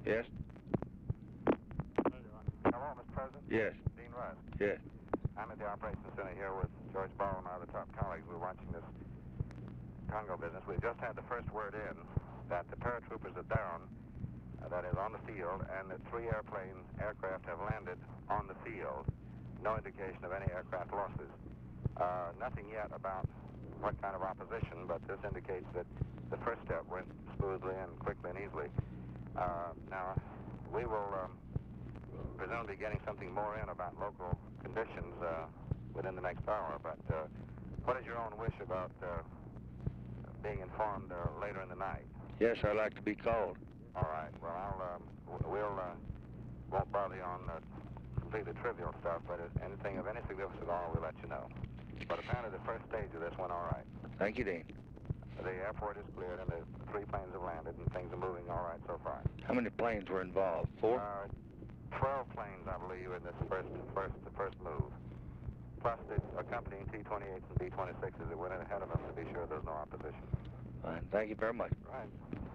Yes? Hello, Mr. President? Yes. Dean Rusk. Yes. I'm at the Operations Center here with George Ball and our other top colleagues. We're watching this Congo business. We've just had the first word in that the paratroopers are down, that is on the field, and that 3 aircraft have landed on the field. No indication of any aircraft losses. Nothing yet about what kind of opposition, but this indicates that the first step went smoothly and quickly and easily. Now, we will presumably be getting something more in about local conditions within the next hour, but what is your own wish about being informed later in the night? Yes, I'd like to be called. All right. Well, won't bother you on completely trivial stuff, but if anything of any significance at all, we'll let you know. But apparently the first stage of this went all right. Thank you, Dean. The airport is cleared, and the 3 planes have landed, and things are moving all right so far. How many planes were involved? 4? 12 planes, I believe, in this first move. Plus the accompanying T-28s and B-26s that went in ahead of them to be sure there's no opposition. Fine. Thank you very much. Right.